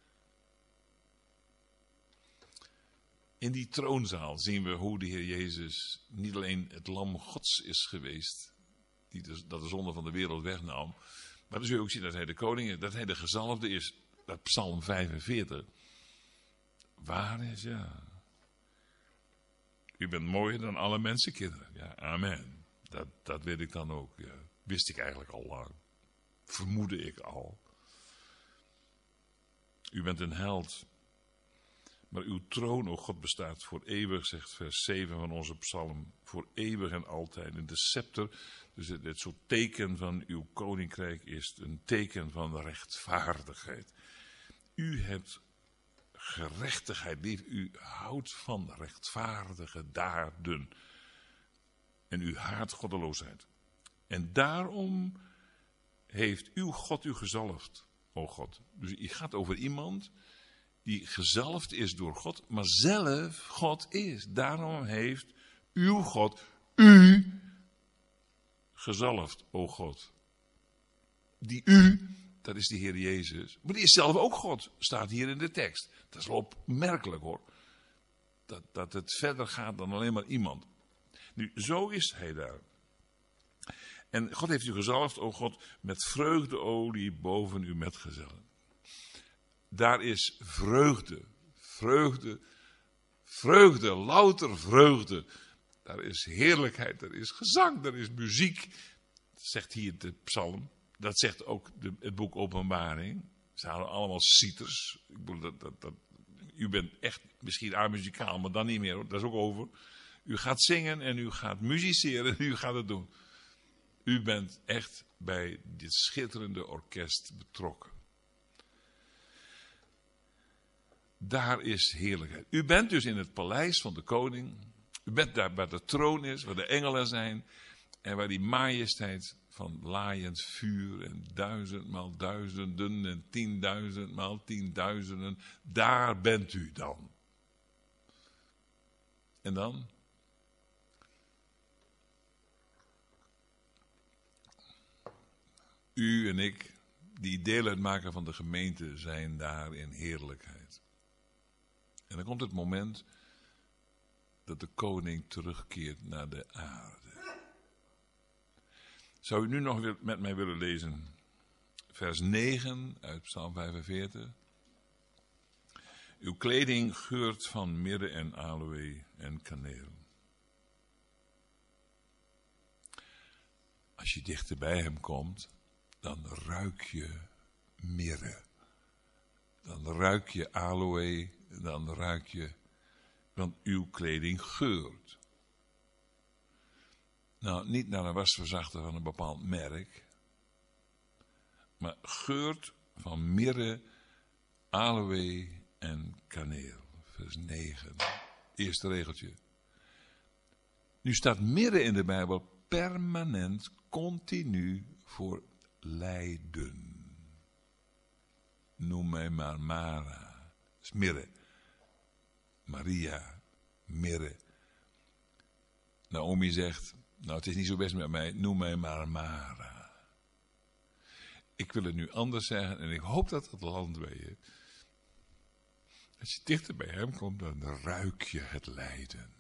[SPEAKER 1] In die troonzaal zien we hoe de Heer Jezus niet alleen het lam Gods is geweest, dat de zonde van de wereld wegnam, maar dan zul je ook zien dat hij de koning is, dat hij de gezalfde is. Dat Psalm 45 waar is, ja. U bent mooier dan alle mensenkinderen. Ja, amen. Dat weet ik dan ook. Ja. Wist ik eigenlijk al lang. Vermoedde ik al. U bent een held. Maar uw troon, o God, bestaat voor eeuwig, zegt vers 7 van onze psalm. Voor eeuwig en altijd. En de scepter, dus het soort teken van uw koninkrijk, is een teken van rechtvaardigheid. U hebt gerechtigheid lief. U houdt van rechtvaardige daden. En u haat goddeloosheid. En daarom heeft uw God u gezalfd, o God. Dus je gaat over iemand die gezalfd is door God, maar zelf God is. Daarom heeft uw God u gezalfd, o God. Die u, dat is de Heer Jezus. Maar die is zelf ook God, staat hier in de tekst. Dat is wel opmerkelijk hoor. Dat het verder gaat dan alleen maar iemand. Nu, zo is hij daar. En God heeft u gezalfd, o God, met vreugdeolie boven uw metgezellen. Daar is vreugde, louter vreugde. Daar is heerlijkheid, daar is gezang, daar is muziek. Dat zegt hier de psalm. Dat zegt ook het boek Openbaring. Ze hadden allemaal citers. Ik bedoel, u bent echt misschien amuzikaal, maar dan niet meer hoor. Dat is ook over. U gaat zingen en u gaat musiceren en u gaat het doen. U bent echt bij dit schitterende orkest betrokken. Daar is heerlijkheid. U bent dus in het paleis van de koning. U bent daar waar de troon is, waar de engelen zijn. En waar die majesteit van laaiend vuur en 1000 maal duizenden en 10.000 maal 10.000. Daar bent u dan. En dan? U en ik, die deel uitmaken van de gemeente, zijn daar in heerlijkheid. En dan komt het moment dat de koning terugkeert naar de aarde. Zou u nu nog met mij willen lezen? Vers 9 uit Psalm 45. Uw kleding geurt van mirre en aloë en kaneel. Als je dichter bij hem komt, dan ruik je mirre. Dan ruik je aloë, dan ruik je, want uw kleding geurt. Nou, niet naar een wasverzachter van een bepaald merk, maar geurt van mirre, aloë en kaneel. Vers 9, eerste regeltje. Nu staat mirre in de Bijbel permanent, continu voor lijden. Noem mij maar Mara. Dat is Mirre. Maria, Mirre. Naomi zegt, nou het is niet zo best met mij, noem mij maar Mara. Ik wil het nu anders zeggen en ik hoop dat het landt bij je. Als je dichter bij hem komt, dan ruik je het lijden.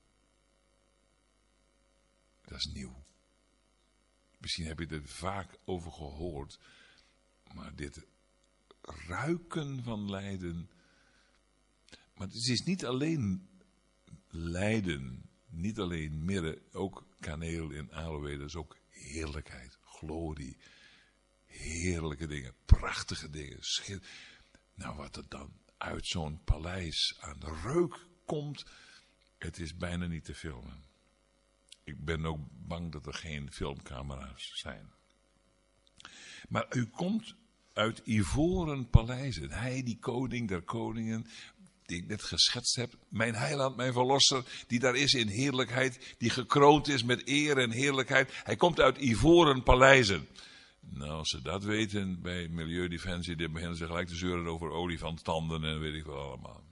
[SPEAKER 1] Dat is nieuw. Misschien heb je er vaak over gehoord, maar dit ruiken van lijden. Maar het is niet alleen lijden, niet alleen mirre, ook kaneel in aloe, dat is ook heerlijkheid, glorie, heerlijke dingen, prachtige dingen. Nou, wat er dan uit zo'n paleis aan de reuk komt, het is bijna niet te filmen. Ik ben ook bang dat er geen filmcamera's zijn. Maar u komt uit ivoren paleizen. Hij, die koning der koningen, die ik net geschetst heb. Mijn heiland, mijn verlosser, die daar is in heerlijkheid. Die gekroond is met eer en heerlijkheid. Hij komt uit ivoren paleizen. Nou, als ze dat weten bij Milieudefensie, dan beginnen ze gelijk te zeuren over olifantstanden en weet ik wel allemaal.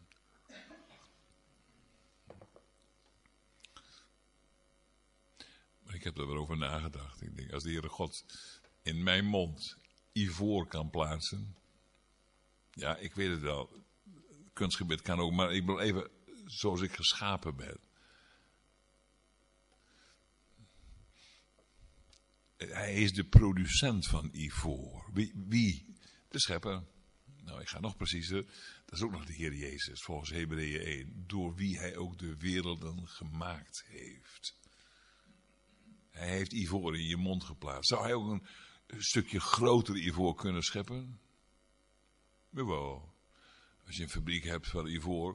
[SPEAKER 1] Maar ik heb er wel over nagedacht. Ik denk, als de Heere God in mijn mond ivoor kan plaatsen. Ja, ik weet het wel. Kunstgebied kan ook, maar ik wil even zoals ik geschapen ben. Hij is de producent van ivoor. Wie? De schepper. Nou, ik ga nog preciezer. Dat is ook nog de Heer Jezus, volgens Hebreeën 1. Door wie hij ook de werelden gemaakt heeft. Hij heeft ivoor in je mond geplaatst. Zou hij ook een stukje groter ivoor kunnen scheppen? Jawel. Als je een fabriek hebt van ivoor,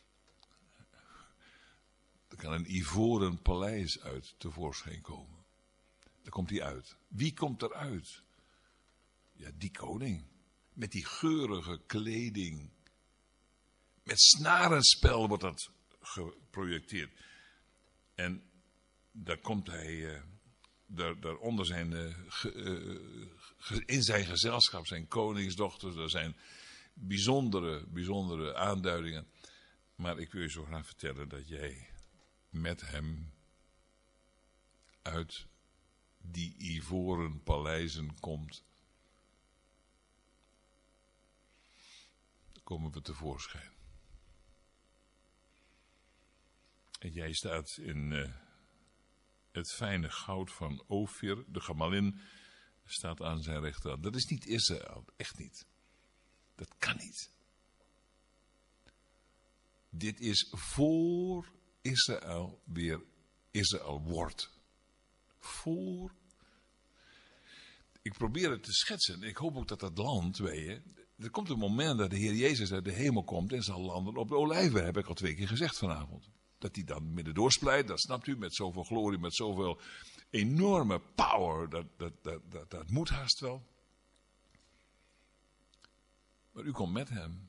[SPEAKER 1] dan kan een ivoren paleis uit tevoorschijn komen. Dan komt hij uit. Wie komt eruit? Ja, die koning. Met die geurige kleding. Met snarenspel wordt dat geprojecteerd. En daar komt hij, daaronder zijn, in zijn gezelschap zijn koningsdochters. Er zijn bijzondere aanduidingen. Maar ik wil je zo graag vertellen dat jij met hem uit die ivoren paleizen komt. Dan komen we tevoorschijn. En jij staat in het fijne goud van Ofir. De gemalin staat aan zijn rechterhand. Dat is niet Israël, echt niet. Dat kan niet. Dit is voor Israël weer Israël wordt. Ik probeer het te schetsen. Ik hoop ook dat dat land, weet je. Er komt een moment dat de Heer Jezus uit de hemel komt en zal landen op de olijfberg. Heb ik al 2 keer gezegd vanavond. Dat hij dan midden doorsplijt, dat snapt u, met zoveel glorie, met zoveel enorme power. Dat moet haast wel. Maar u komt met hem.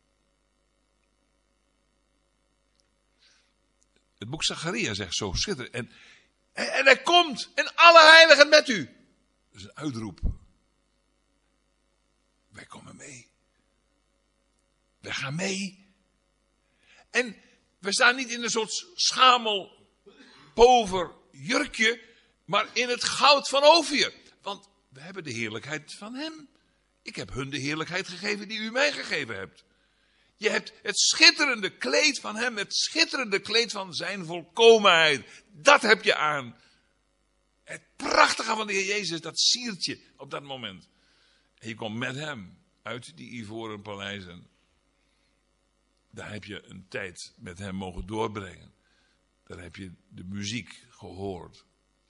[SPEAKER 1] Het boek Zacharia zegt zo schitterend. En hij komt en alle heiligen met u. Dat is een uitroep. Wij komen mee. Wij gaan mee. En we staan niet in een soort schamel, pover jurkje, maar in het goud van Ofir. Want we hebben de heerlijkheid van hem. Ik heb hun de heerlijkheid gegeven die u mij gegeven hebt. Je hebt het schitterende kleed van hem, het schitterende kleed van zijn volkomenheid. Dat heb je aan. Het prachtige van de Heer Jezus, dat siert je op dat moment. En je komt met hem uit die ivoren paleizen. Daar heb je een tijd met hem mogen doorbrengen. Daar heb je de muziek gehoord.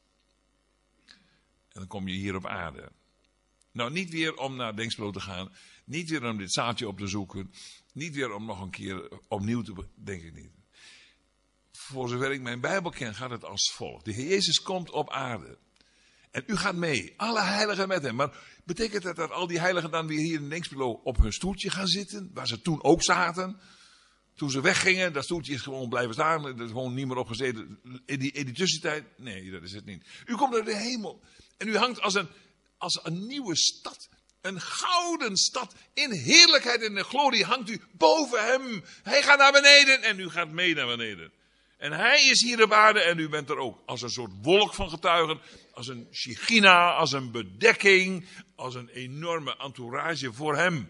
[SPEAKER 1] En dan kom je hier op aarde. Nou, niet weer om naar Denksplo te gaan. Niet weer om dit zaaltje op te zoeken. Niet weer om nog een keer opnieuw te... Denk ik niet. Voor zover ik mijn Bijbel ken, gaat het als volgt. De Heer Jezus komt op aarde. En u gaat mee. Alle heiligen met hem. Maar betekent dat al die heiligen dan weer hier in Denksplo op hun stoeltje gaan zitten? Waar ze toen ook zaten. Toen ze weggingen, dat stoeltje is gewoon blijven staan. Er is gewoon niet meer op gezeten. In die tussentijd, nee, dat is het niet. U komt naar de hemel. En u hangt als een nieuwe stad. Een gouden stad in heerlijkheid en in glorie hangt u boven hem. Hij gaat naar beneden en u gaat mee naar beneden. En hij is hier op aarde en u bent er ook. Als een soort wolk van getuigen, als een shechina, als een bedekking, als een enorme entourage voor hem.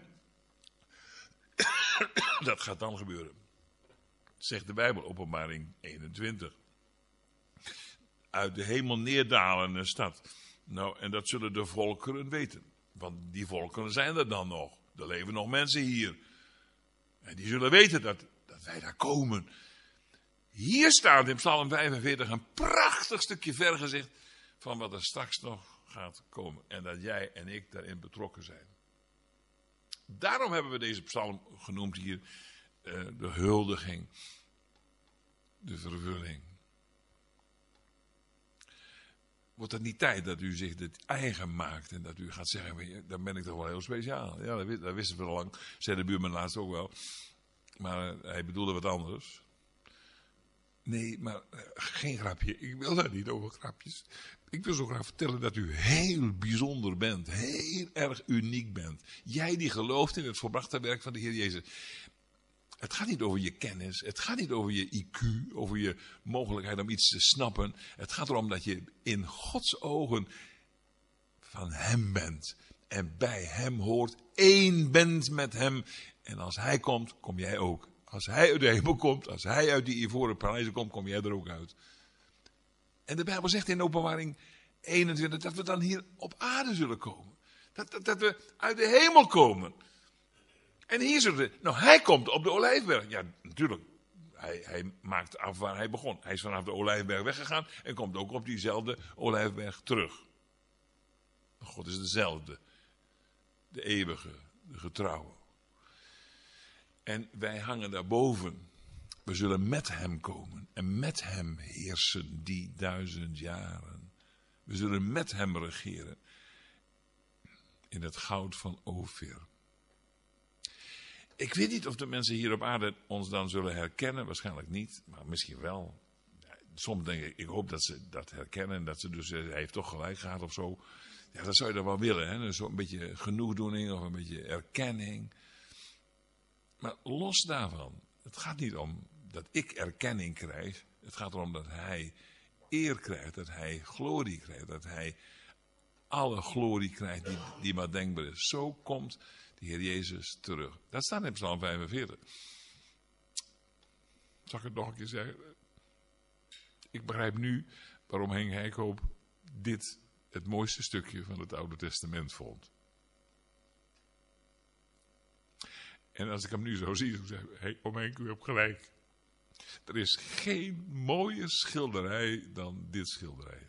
[SPEAKER 1] Dat gaat dan gebeuren. Zegt de Bijbel, Openbaring 21. Uit de hemel neerdalen een stad. Nou, en dat zullen de volkeren weten. Want die volkeren zijn er dan nog. Er leven nog mensen hier. En die zullen weten dat wij daar komen. Hier staat in Psalm 45 een prachtig stukje vergezicht van wat er straks nog gaat komen. En dat jij en ik daarin betrokken zijn. Daarom hebben we deze psalm genoemd hier. De huldiging. De vervulling. Wordt het niet tijd dat u zich dit eigen maakt en dat u gaat zeggen, dan ben ik toch wel heel speciaal. Ja, dat wisten we al lang, zei de buurman laatst ook wel. Maar hij bedoelde wat anders. Nee, maar geen grapje. Ik wil daar niet over grapjes. Ik wil zo graag vertellen dat u heel bijzonder bent. Heel erg uniek bent. Jij die gelooft in het volbrachte werk van de Heer Jezus. Het gaat niet over je kennis. Het gaat niet over je IQ. Over je mogelijkheid om iets te snappen. Het gaat erom dat je in Gods ogen van hem bent. En bij hem hoort. Één bent met hem. En als hij komt, kom jij ook. Als hij uit de hemel komt, als hij uit die ivoren paleizen komt, kom jij er ook uit. En de Bijbel zegt in Openbaring 21 dat we dan hier op aarde zullen komen. Dat we uit de hemel komen. En hier zullen we, nou hij komt op de Olijfberg. Ja, natuurlijk. Hij maakt af waar hij begon. Hij is vanaf de Olijfberg weggegaan en komt ook op diezelfde Olijfberg terug. God is dezelfde. De eeuwige, de getrouwe. En wij hangen daarboven. We zullen met hem komen. En met hem heersen die 1000 jaren. We zullen met hem regeren. In het goud van Ofir. Ik weet niet of de mensen hier op aarde ons dan zullen herkennen. Waarschijnlijk niet, maar misschien wel. Soms denk ik hoop dat ze dat herkennen. En dat ze dus, hij heeft toch gelijk gehad of zo. Ja, dat zou je dan wel willen. Hè? Dus een beetje genoegdoening of een beetje erkenning. Maar los daarvan, het gaat niet om dat ik erkenning krijg. Het gaat erom dat hij eer krijgt, dat hij glorie krijgt, dat hij alle glorie krijgt die maar denkbaar is. Zo komt de Heer Jezus terug. Dat staat in Psalm 45. Zal ik het nog een keer zeggen? Ik begrijp nu waarom Henk Heikoop dit het mooiste stukje van het Oude Testament vond. En als ik hem nu zo zie, dan zeg ik, hey, Henk, u hebt gelijk. Er is geen mooier schilderij dan dit schilderij.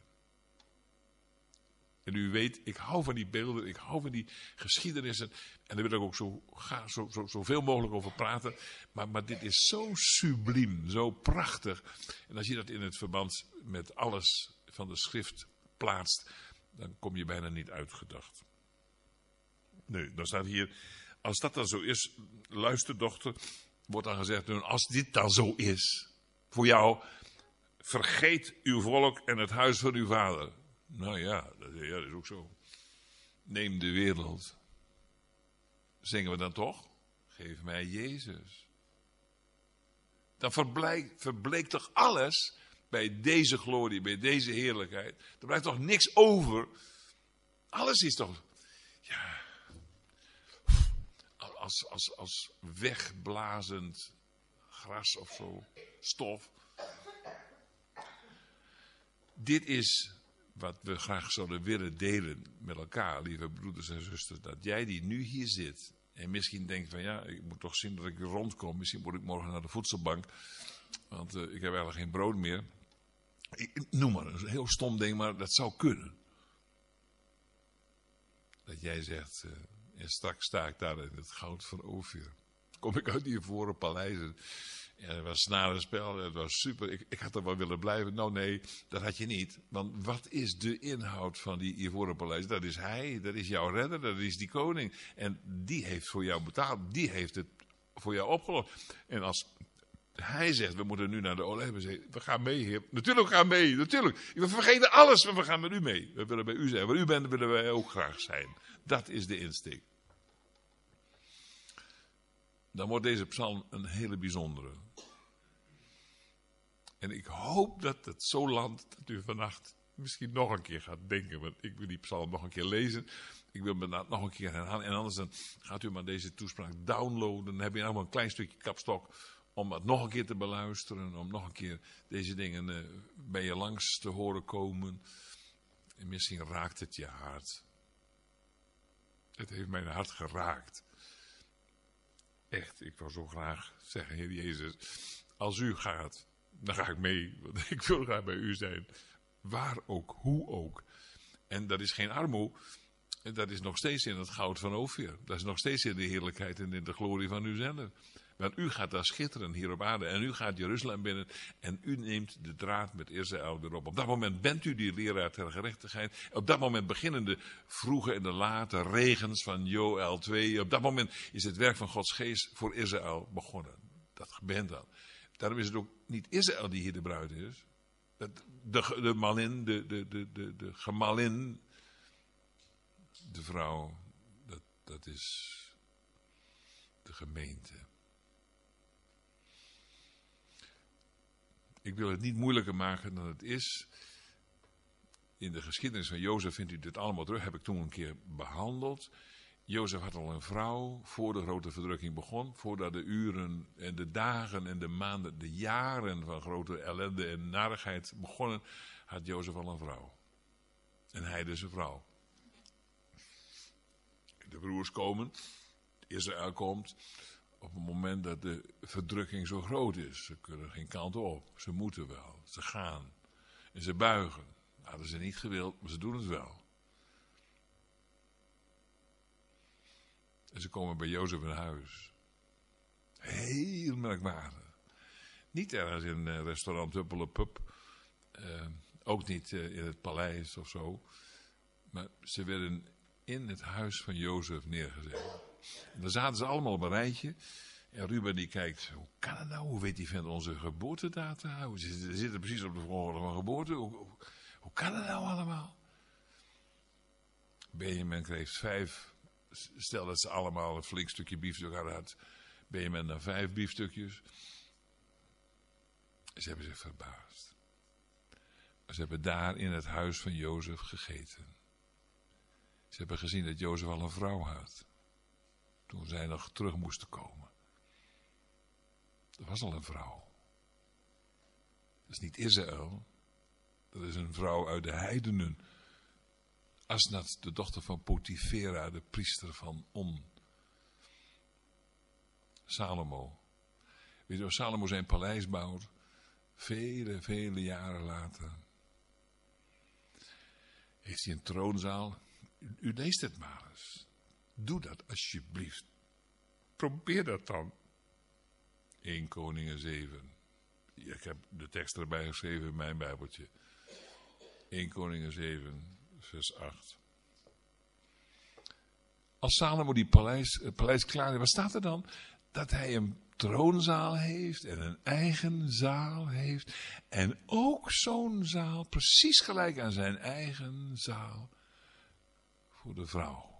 [SPEAKER 1] En u weet, ik hou van die beelden, ik hou van die geschiedenissen. En daar wil ik ook zoveel mogelijk over praten. Maar dit is zo subliem, zo prachtig. En als je dat in het verband met alles van de schrift plaatst, dan kom je bijna niet uitgedacht. Nee, dan staat hier, als dat dan zo is, luister dochter, wordt dan gezegd, als dit dan zo is, voor jou, vergeet uw volk en het huis van uw vader. Nou ja, dat is ook zo. Neem de wereld. Zingen we dan toch? Geef mij Jezus. Dan verbleekt toch alles bij deze glorie, bij deze heerlijkheid. Er blijft toch niks over. Alles is toch, ja, als wegblazend gras of zo, stof. Dit is wat we graag zouden willen delen met elkaar, lieve broeders en zusters. Dat jij die nu hier zit en misschien denkt van ja, ik moet toch zien dat ik weer rondkom. Misschien moet ik morgen naar de voedselbank, want ik heb eigenlijk geen brood meer. Noem maar, een heel stom ding, maar dat zou kunnen. Dat jij zegt, en straks sta ik daar in het goud van Ofir. Kom ik uit die ivoren paleizen. Ja, het was snarenspel, het was super. Ik had er wel willen blijven. Nou nee, dat had je niet. Want wat is de inhoud van die ivoren paleis? Dat is hij, dat is jouw redder, dat is die koning. En die heeft voor jou betaald, die heeft het voor jou opgelost. En als Hij zegt, we moeten nu naar de Olijfenzee. We gaan mee, Heer. Natuurlijk gaan we mee, natuurlijk. We vergeten alles, maar we gaan met u mee. We willen bij u zijn. Waar u bent, willen wij ook graag zijn. Dat is de insteek. Dan wordt deze psalm een hele bijzondere. En ik hoop dat het zo landt dat u vannacht misschien nog een keer gaat denken. Want ik wil die psalm nog een keer lezen. Ik wil me dat nog een keer herhalen. En anders dan gaat u maar deze toespraak downloaden. Dan heb je allemaal een klein stukje kapstok om het nog een keer te beluisteren. Om nog een keer deze dingen bij je langs te horen komen. En misschien raakt het je hart. Het heeft mijn hart geraakt. Echt, ik wil zo graag zeggen, Heer Jezus, als u gaat, dan ga ik mee. Want ik wil graag bij u zijn. Waar ook, hoe ook. En dat is geen armoe. Dat is nog steeds in het goud van Ophir. Dat is nog steeds in de heerlijkheid en in de glorie van uw zender. Want u gaat daar schitteren hier op aarde. En u gaat Jeruzalem binnen. En u neemt de draad met Israël erop. Op dat moment bent u die leraar ter gerechtigheid. Op dat moment beginnen de vroege en de late regens van Joël 2. Op dat moment is het werk van Gods geest voor Israël begonnen. Dat gebeurt dan. Daarom is het ook niet Israël die hier de bruid is. De malin, de gemalin, de vrouw, dat is de gemeente. Ik wil het niet moeilijker maken dan het is. In de geschiedenis van Jozef vindt u dit allemaal terug. Heb ik toen een keer behandeld. Jozef had al een vrouw voor de grote verdrukking begon. Voordat de uren en de dagen en de maanden, de jaren van grote ellende en narigheid begonnen, had Jozef al een vrouw. Een heidense vrouw. De broers komen, Israël komt op het moment dat de verdrukking zo groot is. Ze kunnen geen kant op. Ze moeten wel. Ze gaan. En ze buigen. Hadden ze niet gewild, maar ze doen het wel. En ze komen bij Jozef in huis. Heel merkwaardig. Niet ergens in restaurant Huppelepup. Ook niet in het paleis of zo. Maar ze werden in het huis van Jozef neergezet. En daar zaten ze allemaal op een rijtje. En Ruben die kijkt, hoe kan het nou? Hoe weet die vent onze geboortedata? Ze zitten precies op de volgorde van geboorte. Hoe kan het nou allemaal? Benjamin kreeg 5. Stel dat ze allemaal een flink stukje biefstuk hadden gehad. Benjamin dan 5 biefstukjes. Ze hebben zich verbaasd. Ze hebben daar in het huis van Jozef gegeten. Ze hebben gezien dat Jozef al een vrouw had. Toen zij nog terug moesten komen. Er was al een vrouw. Dat is niet Israël. Dat is een vrouw uit de heidenen. Asnat, de dochter van Potifera, de priester van On. Salomo. Weet je wel, Salomo zijn paleis bouwt. Vele, vele jaren later. Heeft hij een troonzaal. U leest het maar eens. Doe dat alsjeblieft. Probeer dat dan. 1 Koningen 7. Ik heb de tekst erbij geschreven in mijn Bijbeltje. 1 Koningen 7, vers 8. Als Salomo die paleis klaar heeft, wat staat er dan? Dat hij een troonzaal heeft en een eigen zaal heeft. En ook zo'n zaal, precies gelijk aan zijn eigen zaal, voor de vrouw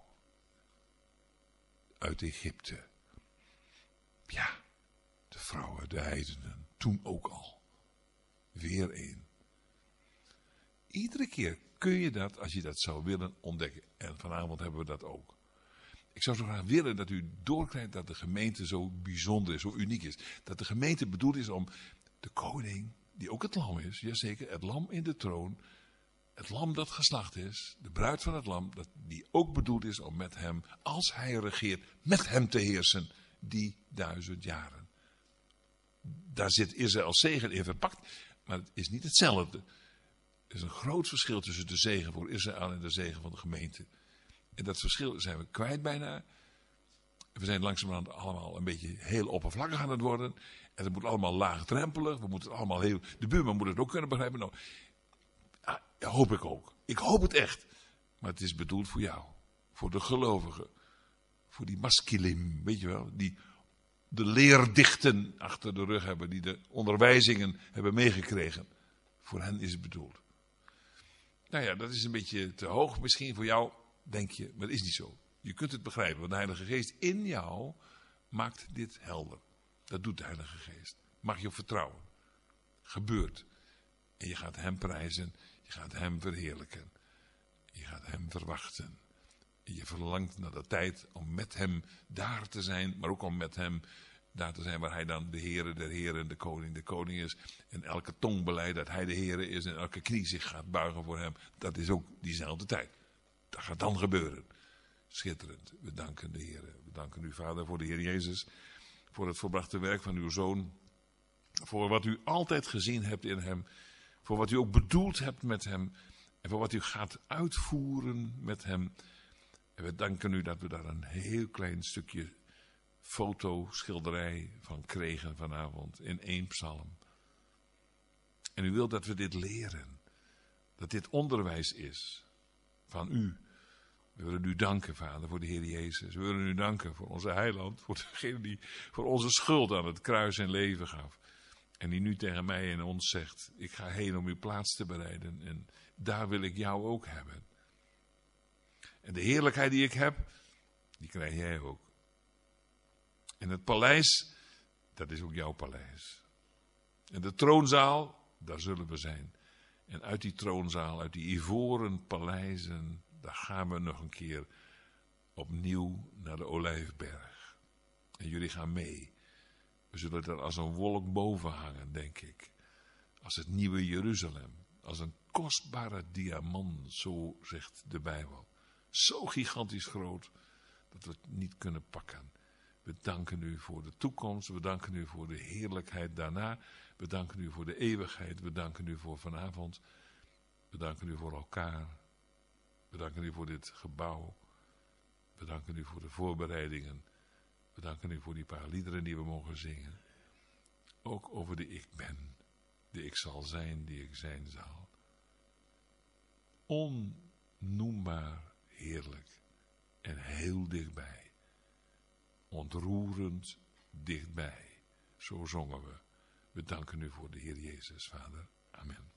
[SPEAKER 1] uit Egypte. Ja, de vrouw uit de heidenen, toen ook al. Weer één. Iedere keer kun je dat, als je dat zou willen, ontdekken. En vanavond hebben we dat ook. Ik zou zo graag willen dat u doorkrijgt dat de gemeente zo bijzonder is, zo uniek is. Dat de gemeente bedoeld is om de koning, die ook het lam is, jazeker, het lam in de troon, het lam dat geslacht is, de bruid van het lam, dat die ook bedoeld is om met hem, als hij regeert, met hem te heersen, die 1000 jaren. Daar zit Israëls zegen in verpakt, maar het is niet hetzelfde. Er is een groot verschil tussen de zegen voor Israël en de zegen van de gemeente. En dat verschil zijn we kwijt bijna. We zijn langzamerhand allemaal een beetje heel oppervlakkig aan het worden. En het moet allemaal laagdrempelig. We moeten het allemaal heel... De buurman moet het ook kunnen begrijpen. Nou, hoop ik ook. Ik hoop het echt. Maar het is bedoeld voor jou. Voor de gelovigen. Voor die masculim, weet je wel. Die de leerdichten achter de rug hebben, die de onderwijzingen hebben meegekregen. Voor hen is het bedoeld. Nou ja, dat is een beetje te hoog misschien voor jou, denk je, maar dat is niet zo. Je kunt het begrijpen, want de Heilige Geest in jou maakt dit helder. Dat doet de Heilige Geest. Mag je op vertrouwen. Gebeurt. En je gaat hem prijzen, je gaat hem verheerlijken. Je gaat hem verwachten. En je verlangt naar de tijd om met hem daar te zijn, maar ook om met hem daar te zijn waar hij dan de Heere der Heren, de koning is. En elke tong beleidt dat hij de Heere is en elke knie zich gaat buigen voor hem. Dat is ook diezelfde tijd. Dat gaat dan gebeuren. Schitterend. We danken de Heere. We danken u, Vader, voor de Heer Jezus. Voor het volbrachte werk van uw Zoon. Voor wat u altijd gezien hebt in hem. Voor wat u ook bedoeld hebt met hem. En voor wat u gaat uitvoeren met hem. En we danken u dat we daar een heel klein stukje fotoschilderij van kregen vanavond in 1 psalm. En u wilt dat we dit leren. Dat dit onderwijs is van u. We willen u danken, Vader, voor de Heer Jezus. We willen u danken voor onze heiland. Voor degene die voor onze schuld aan het kruis zijn leven gaf. En die nu tegen mij en ons zegt, ik ga heen om uw plaats te bereiden. En daar wil ik jou ook hebben. En de heerlijkheid die ik heb, die krijg jij ook. En het paleis, dat is ook jouw paleis. En de troonzaal, daar zullen we zijn. En uit die troonzaal, uit die ivoren paleizen, daar gaan we nog een keer opnieuw naar de Olijfberg. En jullie gaan mee. We zullen er als een wolk boven hangen, denk ik. Als het nieuwe Jeruzalem. Als een kostbare diamant, zo zegt de Bijbel. Zo gigantisch groot, dat we het niet kunnen pakken. We danken u voor de toekomst. We danken u voor de heerlijkheid daarna. We danken u voor de eeuwigheid. We danken u voor vanavond. We danken u voor elkaar. We danken u voor dit gebouw. We danken u voor de voorbereidingen. We danken u voor die paar liederen die we mogen zingen. Ook over de ik ben. De ik zal zijn, die ik zijn zal. Onnoembaar heerlijk. En heel dichtbij. Ontroerend dichtbij. Zo zongen we. We danken u voor de Heer Jezus, Vader. Amen.